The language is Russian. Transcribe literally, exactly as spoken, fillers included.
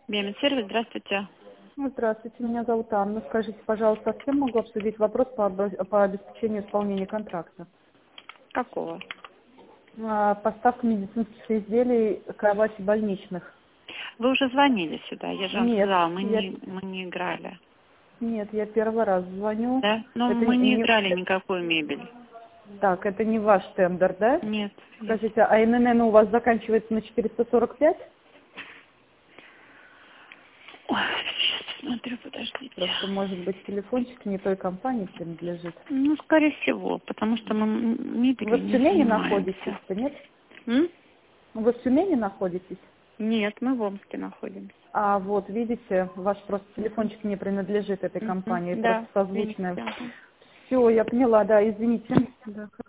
Биомедсервис, здравствуйте. Ну, здравствуйте, меня зовут Анна. Скажите, пожалуйста, с кем могу обсудить вопрос по, обо- по обеспечению исполнения контракта? Какого? А, Поставка медицинских изделий, кровати больничных. Вы уже звонили сюда, я же вам Нет, сказала, мы я, не, мы не играли. нет, я первый раз звоню. Да? Но Это мы не не, играли никакую мебель. так, это не ваш тендер, да? Нет. нет. Скажите, а эн эн эн у вас заканчивается на четыреста сорок пять? Ой, сейчас посмотрю, подождите. Просто, может быть, телефончик не той компании принадлежит. Ну, скорее всего, потому что мы м- мебелью Вы в не Тюмени занимаемся. находитесь-то, нет? М? Вы в Тюмени находитесь? Нет, мы в Омске находимся. А вот, видите, ваш просто Мгм. телефончик не принадлежит этой Мгм. компании, просто Да, созвучная. видите. Ага. Все, я поняла, да, извините. Да.